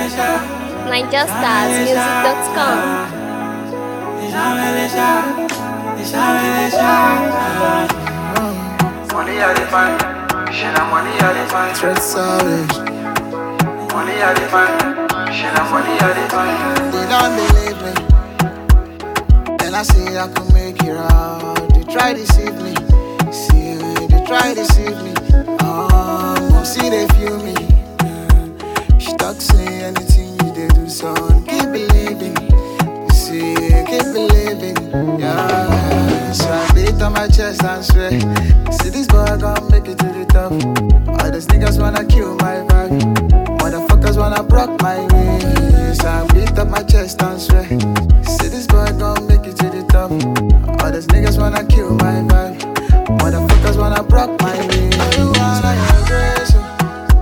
NigerStarsMusic.com. Money I define, she na money I define. Threat savage. Money I define, she na money I define. They don't believe me. Then I say I could make it out. They try to deceive me. See, they try to deceive me. See they feel me. She talk say anything you they do, son. Keep believing. You see, keep believing. Yeah. So I beat on my chest and swear. See this boy gon' make it to the top. All those niggas wanna kill my vibe. Motherfuckers wanna block my way. So I beat up my chest and swear. See this boy gon' make it to the top. All those niggas wanna kill my vibe. Motherfuckers wanna block my way. You wanna embrace it.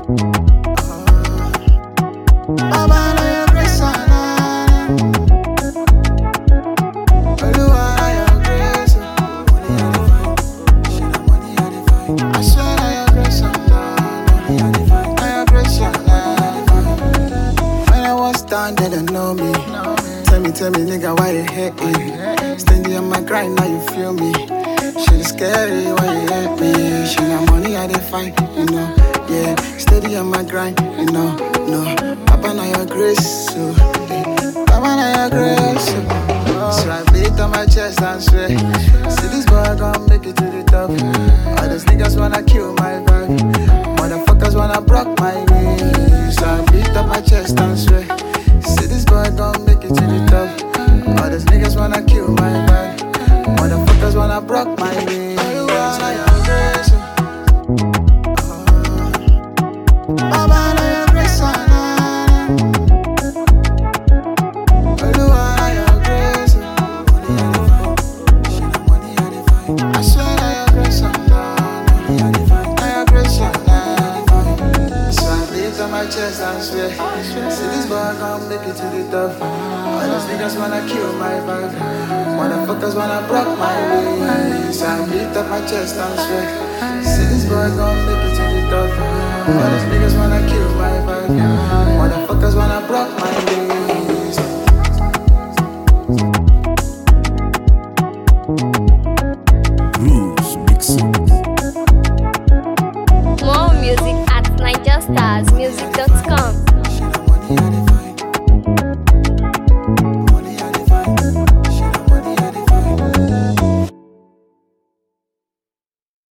Baba, no your grace, you wanna your grace. Money I define. I swear I your grace, money I define. I your grace, when I was down, they don't know me. Tell me, nigga, why you hate me? Standing on my grind, now you feel me. Shit is scary, why you hate me? She got money, I define, you know. Yeah, steady on my grind, you know. No, Papa, now your grace, so. Papa, now your grace, so. So I beat on my chest and swear. See this boy gon' make it to the top. All those niggas wanna kill my vibe. Motherfuckers wanna block my way. So I beat on my chest and swear. See this boy gon' make it to the top. All those niggas wanna kill my vibe. Motherfuckers wanna block my way. You wanna your grace, Baba, no your grace, you wanna your grace. Money I define. I swear I your grace, money I define. I your grace, so I beat on my chest and swear. See this boy gon' make it to the top. All those niggas wanna kill my vibe. Motherfuckers wanna block my way. So I beat up my chest and swear. See this boy gon' make it to the top. All those niggas wanna kill my vibe.